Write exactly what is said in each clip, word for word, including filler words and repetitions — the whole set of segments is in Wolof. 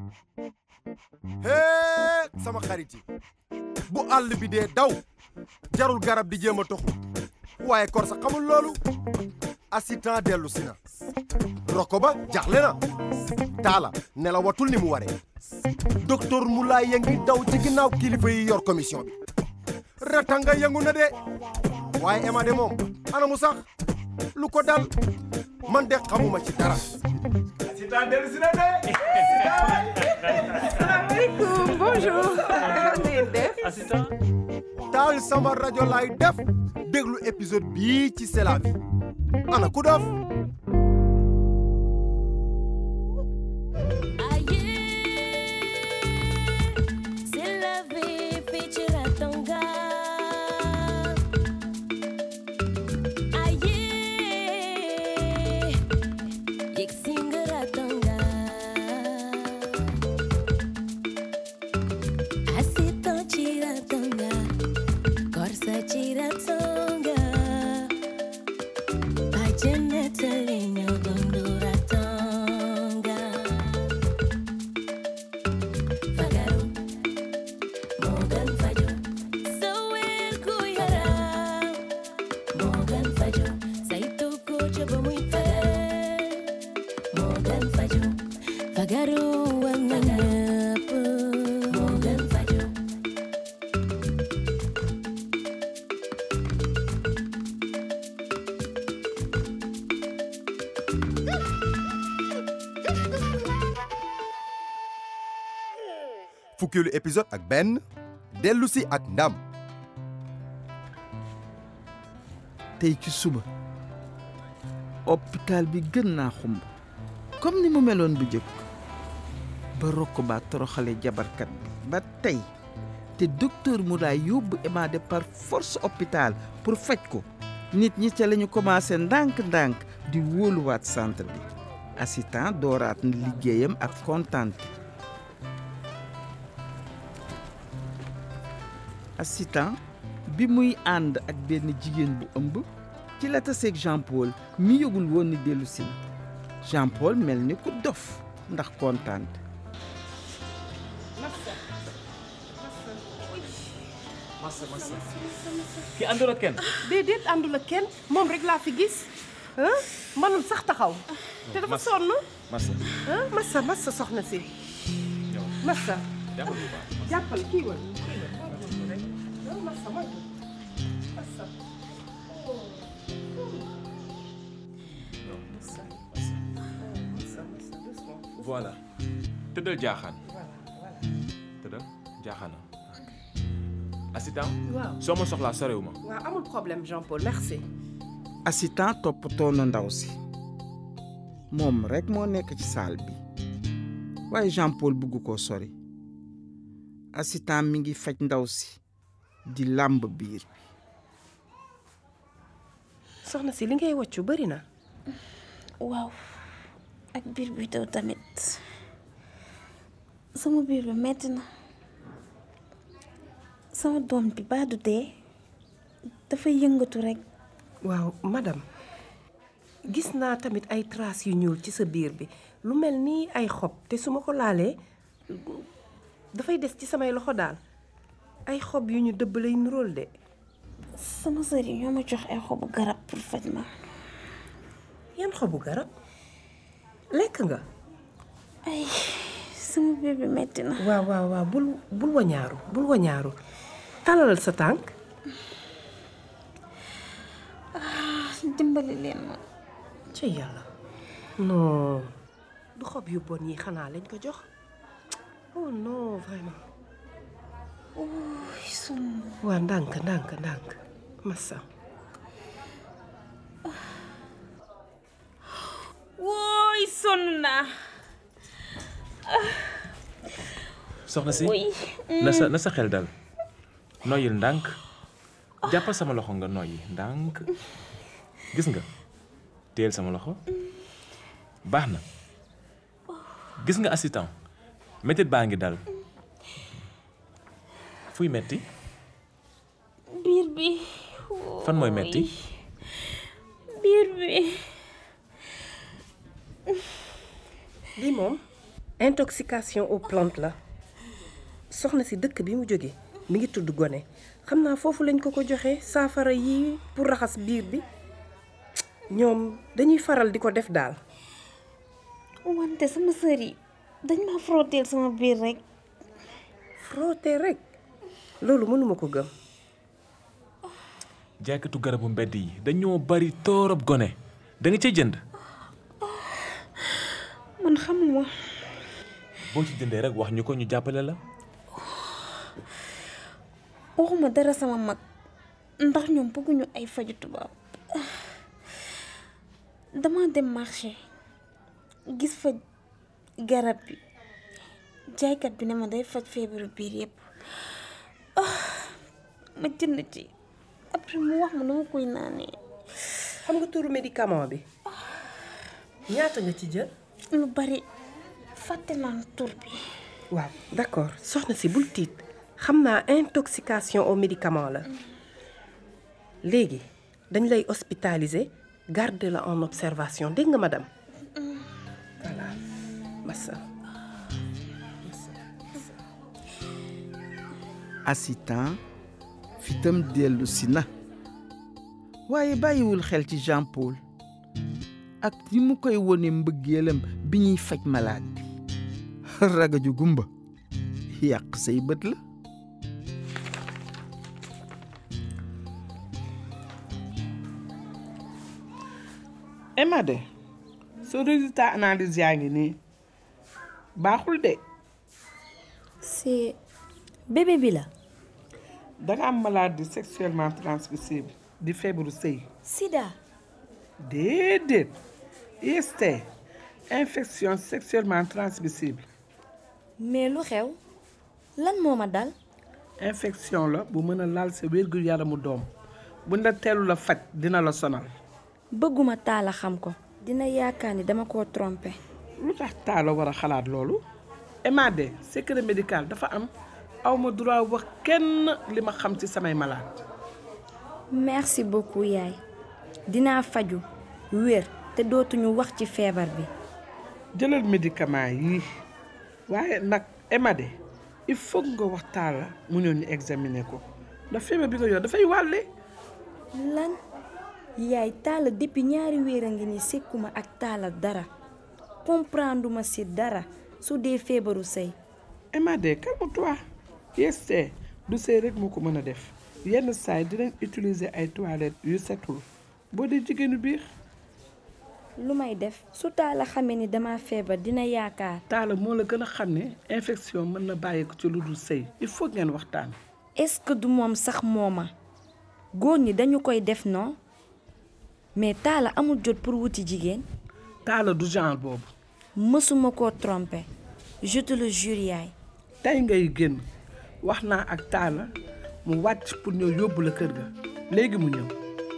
hee sama xarit yi bu àll bi dee daw jarul garab di jéem a toxu waaye kor sa xamul loolu assistant dellu si na roko ba jaxle na taala ne la watul ni mu waree docteur Moulay ya ngi daw ci ginnaaw kilifa yi yor commission bi ratanga yëngu na de waaye Emma de moom ana mu sax lu ko dal man de xamuma ci dara assistant dellu si na de salaamaaleykum bonjour assistant taal sama rajo laay def déglu épisode bii ci C'est la vie ana ku dof fukkeelu épisode ak benn dellu si ak ndam tey ci suba hôpital bi gën naa xumb comme ni mu meloon bu jëkk ba rokk ba toroxale jabarkat bi ba tey te docteur Moulay yóbbu Emma de par force hôpital pour faj ko nit ñi ca lañu commencé ndànk-ndànk di wóoluwaat centre bi assistant dooraat na liggéeyam ak kontante assistant bi muy ànd ak benn jigéen bu ëmb ci la taseeg Jean Paul mi yëgul woon ni dellu si na Jean Paul mel ni ku dof ndax kontaan. massa massa ki àndul ak kenn. déedéet àndul ak kenn moom rek laa fi gis ah manul sax taxaw. te dafa sonn. massa ah massa massa soxna si. massa. jàppal kii woon. voilà tëddal jaaxaan tëddal jaaxaana assistant waaw soo ma soxlaa sorewuma waaw amul problème Jean Paul merci. assistant toppatoo na ndaw si moom rek moo nekk ci salle bi waaye Jean Paul bugg koo sori assistant mi ngi faj ndaw si di làmb biir bi. soxna si li ngay wàccu bari na. waaw ak biir bi taw tamit sama biir bi metti na sama doom bi baa du dee dafay yëngatu rekk. waaw madame gis naa tamit ay traces yu ñuul ci sa biir bi lu mel ni ay xob te su ma ko laalee dafay des ci samay loxo daal ay xob yu ñu dëbb lay nuróol de. sama sëriñ ñoo ma jox ay xobu garab pour faj ma. yan xobu garab lekk nga. ay sama biir bi metti na. waaw waaw waaw bul bul wañaaru bul wañaaru talalal sa tànk. dimbali leen ma. ci yàlla non du xob yu bon yi xanaa lañ ko jox. oh non vraiment. ooy sonn. waa ndànk ndànk ndànk massa. wooy sonn naa. soxna si na sa na sa xel dal noyyil ndànk jàppal sama loxo nga noyyi ndànk gis nga téyel sama loxo baax na gis nga assistant mettit baa ngi dal fuy metti biir bi. fan mooy metti biir bi. lii moom intoxication aux plantes la soxna si dëkk bi mu jóge mi ngi tudd Gone xam naa foofu lañ ko ko joxe saafara yi pour raxas biir bi ñoom dañuy faral di ko def daal. wante sama sœur yi dañ ma frotteel sama biir rek. frotter rek loolu mënuma ko gëm. jaaykatu garabu mbedd yi dañoo bari torop Gone da nga cay jënd. man xamuma. boo ci jëndee rek wax ñu ko ñu jàppale la. waxuma dara sama mag ndax ñoom bëgguñu ay faju tubaab dama dem marché gis fa garab bi jaaykat bi ne ma day faj feebaru biir yépp ma jënd ci après mu wax ma nu ma koy naanee. xam nga turu médicament bi ñaata nga ci jël. lu bari fàtte naa tur bi. waaw d'accord soxna si bul tiit xam naa intoxication aux médicaments la léegi dañ lay hospitaliser garder la en observation dégg nga madame. voilà massa. assistant fitam dellu si na waaye bàyyiwul xel ci Jean Paul ak ni mu koy wone mbëggeelam bi ñuy faj malade bi ragaju gumba yàq say bët la. Emade so résultat analyse yaa ngi nii baaxul de. c'est bébé bi la. danga am maladie sexuellement transmissible di feebaru sëy. sida. déedéet I S T infection sexuellement transmissible. mais lu xew lan moo ma dal. infection la bu mën a laal sa wérgu yaramu doom buñ la teelu la faj dina la sonal. bëgguma taala xam ko dina yaakaar ni dama koo trompé. lu tax taala war a xalaat loolu. Emade secret médical dafa am awma droit wax kenn li ma xam ci samay malade. merci beaucoup yaay dinaa faju wér te dootuñu wax ci feebar bi. jëlal médicament yi waaye nag Emade il faut nga wax taala mu ñëw ñu examiner ko ndax feebar bi nga yor dafay wàlle. lan yaay taala depuis ñaari weer a ngi ni sekkuma ak taala dara comprendre ma ci dara su dee feebaru sëy. Emade calme-toi I S T du sëy rek moo ko mën a def yenn saay dinañ utiliser ay toilettes yu setul boo dee jigéenu biir. lu may def su taala xamee ni dama feebar dina yaakaar. taala moo la gën a xam ne infection mën na bàyyi ko ci lu dul sëy il faut ngeen waxtaan. est-ce que du moom sax mooma góor ñi dañu koy def non mais taala amul jot pour wuti jigéen. taala du genre boobu. mësuma koo tromper je te le jure yaay. tey ngay génn wax naa ak taala mu wàcc pour ñëw yóbbu la kër ga léegi mu ñëw.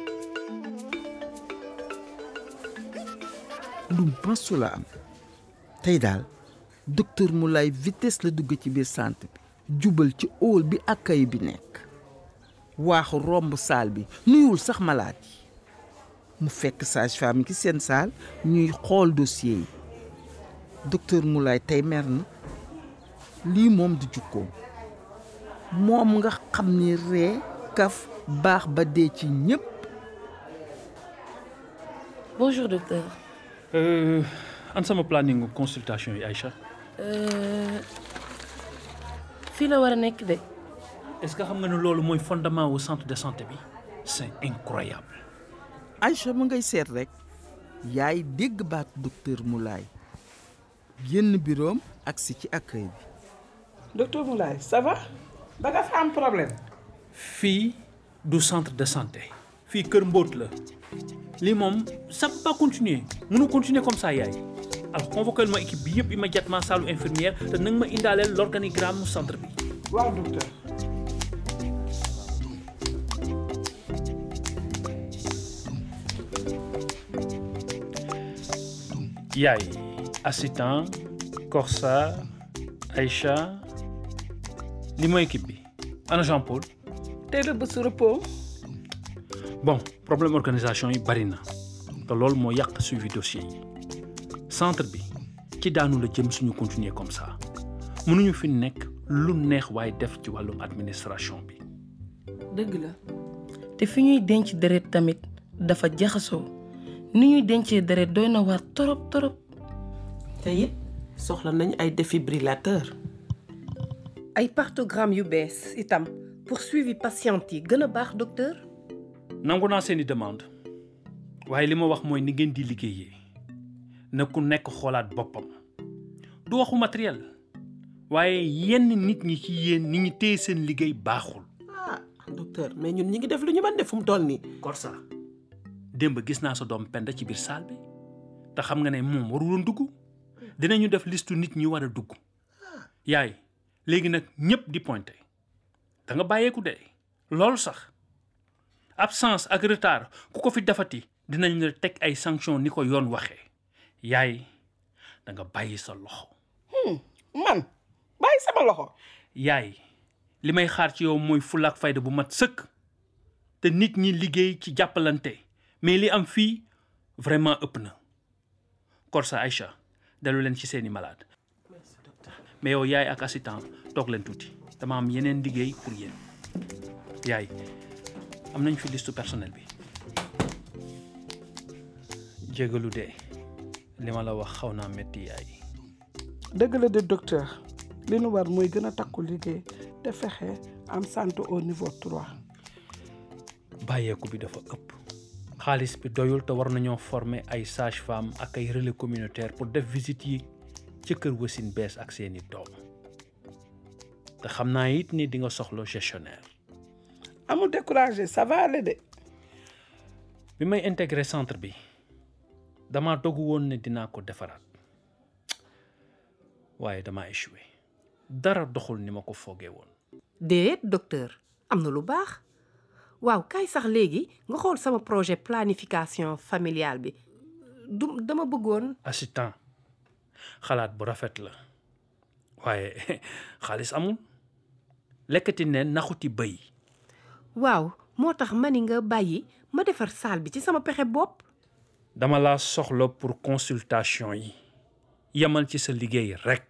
lu masu la am tey daal docteur Moulay vitesse la dugg ci biir centre bi jubal ci hall bi accueil bi nekk waaxu romb salle bi nuyul sax malade yi mu fekk sage-femme ki seen salle ñuy xool dossier yi docteur Moulay tey mer na lii moom du jukkoom moom nga xam ni ree kaf baax ba dee ci ñépp. bonjour docteur. Euh, an sama planning consultation yi Aïcha. fii la war a nekk de. est-ce que xam nga ne loolu mooy fondement au centre de santé bi c'est incroyable. Aïcha mu ngay seet rek yaay dégg baat docteur Moulay génn biroom agsi ci accueil bi. docteur Moulay ça va da nga fa am problème. fii du centre de santé fii kër mbóot la lii moom ça peut pas continuer mënu continuer comme ça yaay alors convoquer ma équipe bi yëpp immédiatement salle infirmière te na nga ma indaaleel l'organigramme centre bi. waaw docteur. yaay assistant Corsa Aïcha li mooy équipe bi ana Jean Paul. tey la bés repos. bon problème organisation yi bari na te loolu moo yàq suivi dossier yi centre bi ci daanu la jëm suñu continuer comme ça mënuñu fi nekk lu neex waaye def ci wàllum administration bi. dëgg la. te fi ñuy denc deret tamit dafa jaxasoo ni ñuy dencee deret doy na war torop torop. te it soxla nañ ay défibrillateur. ay partogramme yu bees itam pour suivi patient yi gën a baax docteur. nangu naa seeni demande waaye li ma wax mooy ni ngeen di liggéeyee na ku nekk xoolaat boppam du waxu matériel waaye yenn nit ñi ci yéen ni ñu téye seen liggéey baaxul. ah docteur mais ñun ñi ngi def lu ñu mën def fu mu toll nii. Korsa démb gis naa sa doom Penda ci biir salle bi te xam nga ne moom waruloon dugg dinañu def listu nit ñi war a dugg yaay léegi nag ñëpp di pointé da nga bàyyeeku de loolu sax absence ak retard ku ko fi defati dinañ la teg ay sanction ni ko yoon waxee yaay da nga bàyyi sa loxo. man bàyyi sama loxo. yaay li may xaar ci yow mooy fulla ak fayda bu mat sëkk te nit ñi liggéey ci jàppalante mais li am fii vraiment ëpp na. Korsa Aïcha dalu leen ci seeni malade mais yow yaay ak assistant toog leen tuuti dama am yeneen liggéey pour yéen yaay am nañ fi liste personnel bi jégalu de li ma la wax xaw naa metti yaay. dëgg la de docteur li nu war mooy gën a takku liggéey te fexe am santé au niveau trois. bàyyeeku bi dafa ëpp xaalis bi doyul te war nañoo former ay sage-femme ak ay relais communautaire pour def visite yi ci kër wasin bees ak seeni doom te xam naa it ni di nga soxla gestionnaire. amul découragé ça va aller de. bi may intégré centre bi dama dogu woon ne dinaa ko defaraat waaye dama échoué dara doxul ni ma ko foogee woon. déet docteur am na lu baax waaw kay sax léegi nga xool sama projet planification familiale bi du dama bëggoon. assistant xalaat bu rafet la waaye xaalis amul lekkati ne naxuti bëy. waaw moo tax ma ni nga bàyyi ma defar salle bi ci sama pexe bopp. dama laa soxla pour consultation yi yemal ci sa liggéey rek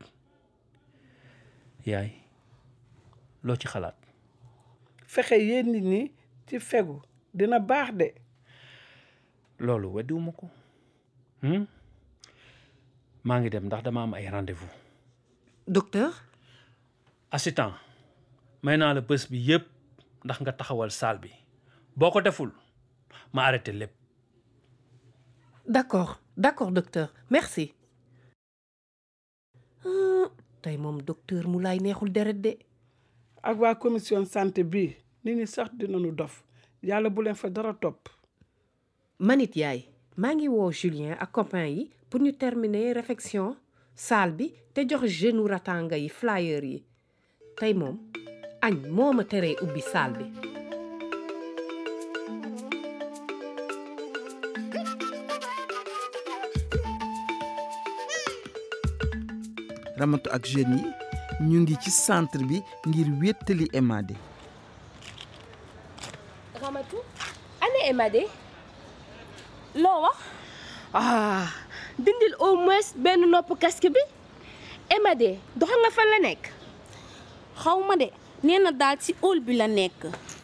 yaay loo ci xalaat. fexe yéen nit ñi ci fegu dina baax de. loolu weddiwuma ko maa ngi dem ndax dama am ay rendez-vous. docteur. assistant may naa la bés bi yépp ndax nga taxawal salle bi boo ko deful ma arrêté lépp. d'accord d'accord docteur merci. tey moom docteur Moulay neexul deret de. ak waa commission santé bi nit ñi sax dinañu dof yàlla bu leen fa dara topp. manit yaay maa ngi woo Julien ak copain yi pour ñu terminer réfection salle bi te jox jeune ratanga yi flyer yi tey moom añ moo ma teree ubbi salle bi. Ramatu ak jeunes yi ñu ngi ci centre bi ngir wéttali Emadé. Ramatu ana Emadé loo wax ah dindil au moins benn nopp casque bi Emadé doxa nga fan la nekk. xaw ma de nee na daal ci hall bi la nekk.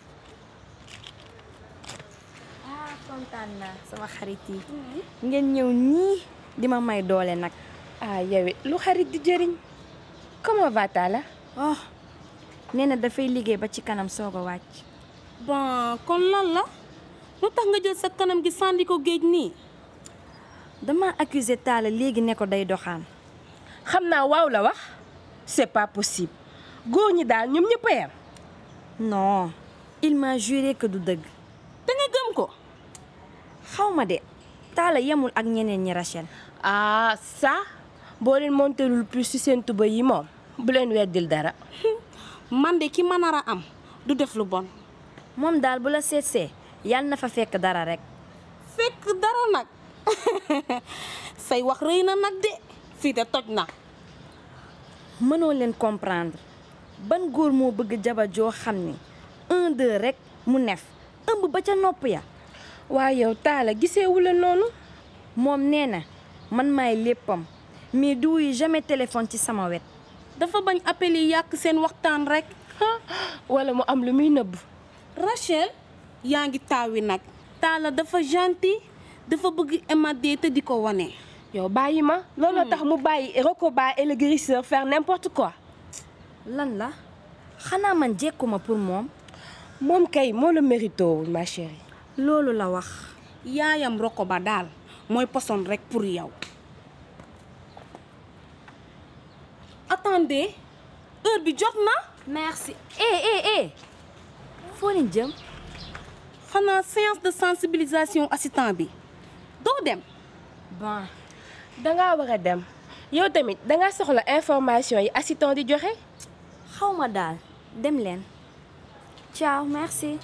ah kontaan naa sama xarit yi ngeen ñëw ñii di ma may doole nag. ah yow lu xarit di jëriñ comment va Talla. oh nee na dafay liggéey ba ci kanam soog a wàcc. bon kon lan la lu tax nga jël sa kanam gi sànni ko géej nii. dama accusé Talla léegi ne ko day doxaan. xam naa waaw la wax c'est pas possible góor ñi daal ñoom ñëpp a yem. non il m'a juré que du dëgg. da nga gëm ko. xaw ma de Talla yemul ak ñeneen ñi Rachel. ah ça boo leen montelul plus ci seen tuba yi moom bu leen weddil dara. man de ki ma nar a am du def lu bon. moom daal bu la seetsee yàlla na fa fekk dara rek. fekk dara nag say wax rëy na nag de fii de toj na. mënoo leen comprendre ban góor moo bëgg jabar joo xam ni un deux rek mu nef ëmb ba ca nopp ya. waaye yow Talla gisee wu la noonu. moom nee na man maay léppam mais du wuyu jamais téléphone ci sama wet. dafa bañ appel yi yàq seen waxtaan rek. wala mu am lu muy nëbb. Rachel yaa ngi taawi nag. Talla dafa gentil dafa bëgg Emadé te di ko wane. yow bàyyi ma looloo tax mu bàyyi Rokoba et le guérisseur faire n'importe quoi. lan la xanaa man jekkuma pour moom. moom kay moo la mérito ma chérie. loolu la wax. yaayam Rokoba daal mooy poson rek pour yow. attendez heure bi jot na. merci eh eh eh foo leen jëm. xanaa séance de sensibilisation assistant bi doo dem. bon. dangaa war a dem yow tamit dangaa soxla information yi assistant di joxe. xawma daal dem leen. ciao merci.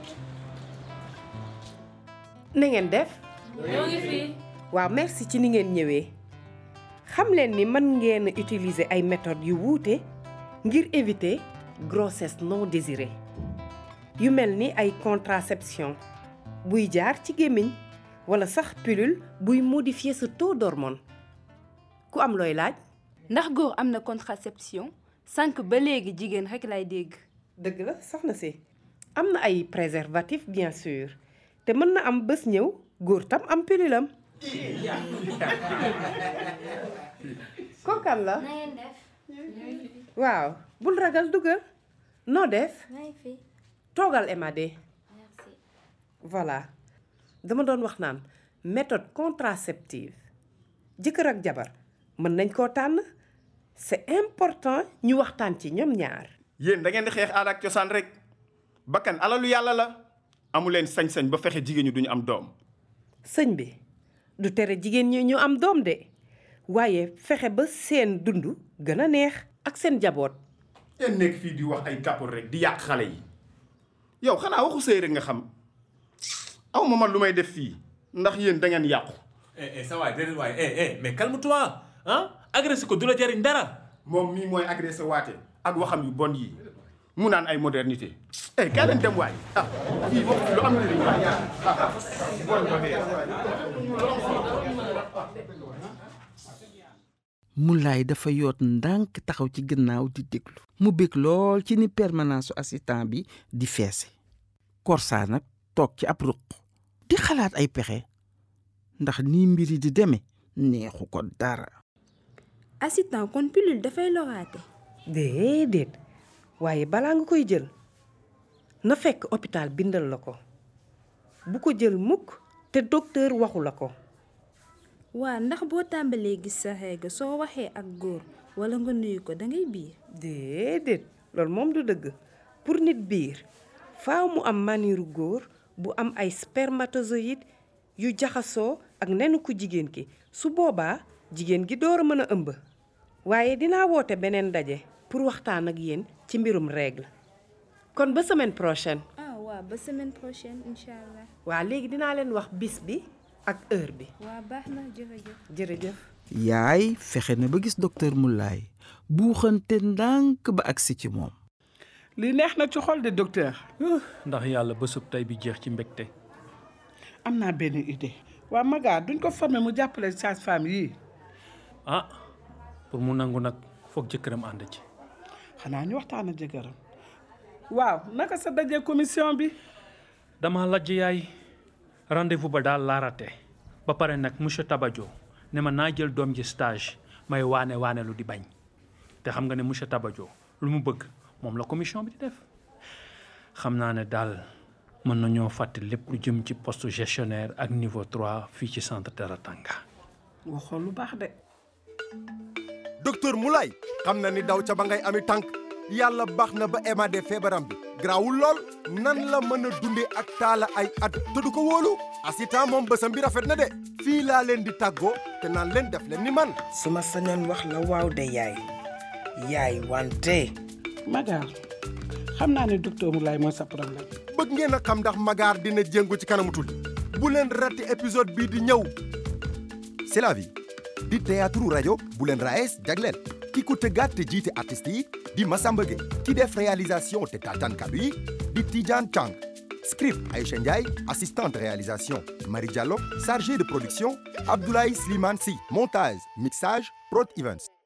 na ngeen def. ñoo ngi fi. waaw merci ci ni ngeen ñëwee. xam leen ni mën ngeen utiliser ay méthodes yu wuute ngir éviter grossesse non désirée yu mel ni ay contraception buy jaar ci gémmiñ wala sax pilule buy modifier sa taux d'hormone. ku am looy laaj. ndax góor am na contraception sànq ba léegi jigéen rek lay dégg. dëgg la soxna si am na ay préservatif bien sûr te mën na am bés ñëw góor tam am pilule am. kookan la. na ngeen def. waaw bul ragal dugal. noo def. may fi. toogal Emadé. merci. voilà dama doon wax naan méthode contraceptive jëkkër ak jabar mën nañ koo tànn c'est important ñu waxtaan ci ñoom ñaar. yéen da ngeen di xeex aada ak cosaan rek bakkan alalu yàlla la amu leen sañ-sañ ba fexe jigéen ñi duñu am doom. sëñ bi du tere jigéen ñi ñu am doom de waaye fexe ba seen dund gën a neex ak seen jaboot. yéen nekk fii di wax ay kàppul rek di yàq xale yi yow xanaa waxu sëy rek nga xam aw ma man lu may def fii ndax yéen da ngeen yàqu. eh eh sa waay déedéet waay eh eh mais calme-toi ah agressé ko du la jariñ dara. moom mii mooy agressé waate ak waxam yu bon yi mu naan ay modernité eh kaa leen dem waay ah fii wax lu am na lu waay ah bon Moulay dafa yoot ndànk taxaw ci gannaaw di déglu mu bég lool ci ni permanence su assistant bi di feese. Korsa nag toog ci ab ruq di xalaat ay pexe ndax nii mbiri di demee neexu ko dara. assistant kon pilule dafay loraate. déedéet waaye balaa nga koy jël na fekk hôpital bindal la ko bu ko jël mukk te docteur waxu la ko. waa ndax boo tàmbalee gis sa règle soo waxee ak góor wala nga nuyu ko dangay biir. déedéet loolu moom du dëgg pour nit biir faaw mu am maniru góor bu am ay spermatozoïde yu jaxasoo ak nenu ku jigéen ki su boobaa jigéen gi door a mën a ëmb. waaye dinaa woote beneen daje pour waxtaan ak yéen ci mbirum règle kon ba semaine prochaine. ah waaw ba semaine prochaine incha allah. waa léegi dinaa leen wax bis bi ak heure bi. waa baax na jërëjëf. jërëjëf. yaay fexe na ba gis docteur Moulay buuxante ndànk ba agsi ci moom. li neex na ci xol de docteur. ndax yàlla bésub tey bi jeex ci mbégte. am naa benn idée. waa Maga duñ ko formé mu jàppale sage-femme yii. ah pour mu nangu nag foog jëkkëram ànd ci. xanaa ñu waxtaan ak jëkkëram. waaw naka sa daje commission bi. dama lajj yaay rendez-vous ba daal laa raté ba pare nag monsieur Tabajo ne ma naa jël doom ji stage may waane waane lu di bañ te xam nga ne monsieur Tabajo lu mu bëgg moom la commission bi di def xam naa ne daal mën nañoo fàtte lépp lu jëm ci poste gestionnaire ak niveau trois fii ci centre de Ratanga. waxoon lu baax de. docteur Moulay xam na ni daw ca ba ngay ami tànk yàlla baax na ba Emadé feebaram bi garaawul lool nan la mën a dundee ak Talla ay at te du ko wóolu assistant moom bësam bi rafet na de fii laa leen di tàggoo te naan leen def leen ni man. su ma sañoon wax la waaw de yaay yaay wante. Maga xam naa ne docteur Moulay mooy sa problème. bëgg ngeen a xam ndax Magar dina jéngu ci kanamu Tulli bu leen raté épisode bii di ñëw. C'est la vie di théâtre rajo bu leen raes jagleel ki ko tëggaat te jiite artistes yi di Massamba Gueye ki def réalisation te taataan kàddu yi di Tidiane Chang Script Aïcha Ndiaye, assistante réalisation Marie Diallo, chargé de production Abdoulaye Slimane Sy, montage, mixage Prod Events.